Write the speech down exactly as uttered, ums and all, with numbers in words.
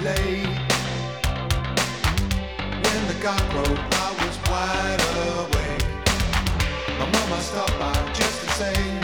late. When the cock crowed, I was wide awake. My mama stopped by just to say